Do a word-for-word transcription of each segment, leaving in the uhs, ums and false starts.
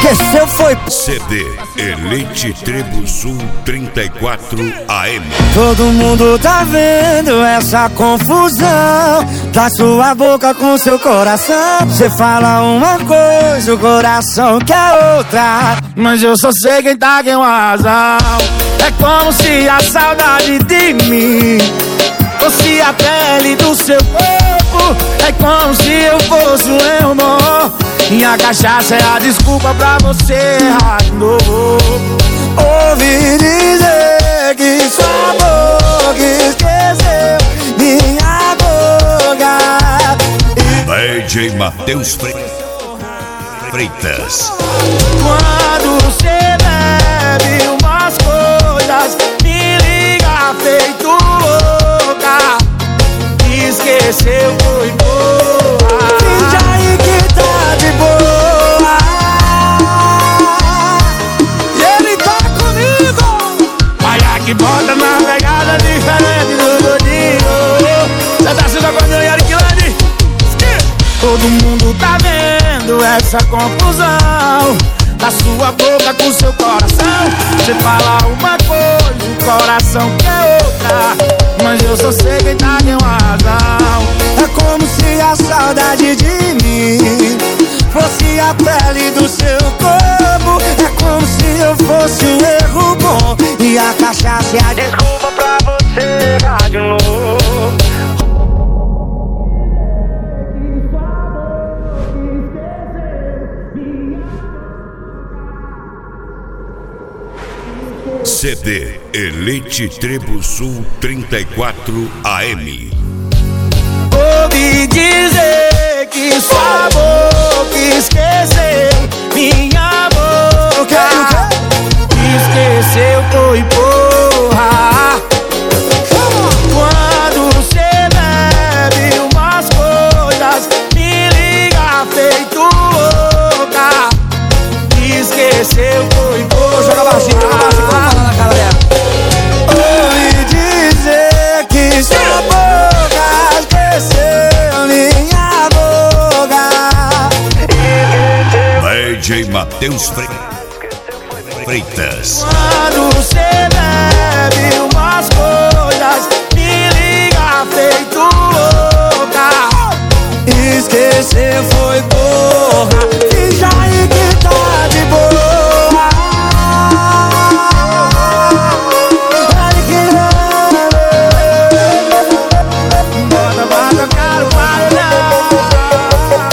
Esqueceu foi C D Elite Tribo Sul trinta e quatro A M. Todo mundo tá vendo essa confusão da sua boca com seu coração. Você fala uma coisa, o coração quer outra, mas eu só sei quem tá com razão. É como se a saudade de mim fosse a pele do seu corpo. É como se eu fosse um irmão e a cachaça é a desculpa pra você errar de novo. Ouvi dizer que sua boca esqueceu minha boca. D J Matheus Freitas. Quando você bebe umas coisas, me liga feito louca. Esqueceu, foi boa. Finge aí que tá de boa. E ele tá comigo. Olha que bota na pegada diferente do gordinho. Cê tá se jogando em Ariquilande. Todo mundo tá vendo essa confusão da sua boca com seu coração. Você fala uma coisa, o coração quer outra, mas eu só sei quem tá com razão. É como se a saudade de mim fosse a pele do seu corpo. É como se eu fosse um erro bom e a cachaça é a desculpa pra você errar de novo. C D Elite Tribo Sul trinta e quatro A M. Ouvi dizer que sua boca esqueceu minha boca. Esqueceu, foi porra. Quando você bebe umas coisas, me liga feito louca. Esqueceu, foi porra. Joga baixinho, joga baixinho, vamos falar na cara dela. Ouvi dizer que sua boca esqueceu minha boca. D J Matheus Freitas. Quando você bebe umas coisas, me liga feito louca. Esqueceu, foi porra. Finge aí que tá de boa.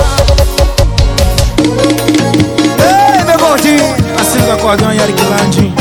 Ei, meu gordinho, assim do acordão em Ariquilande.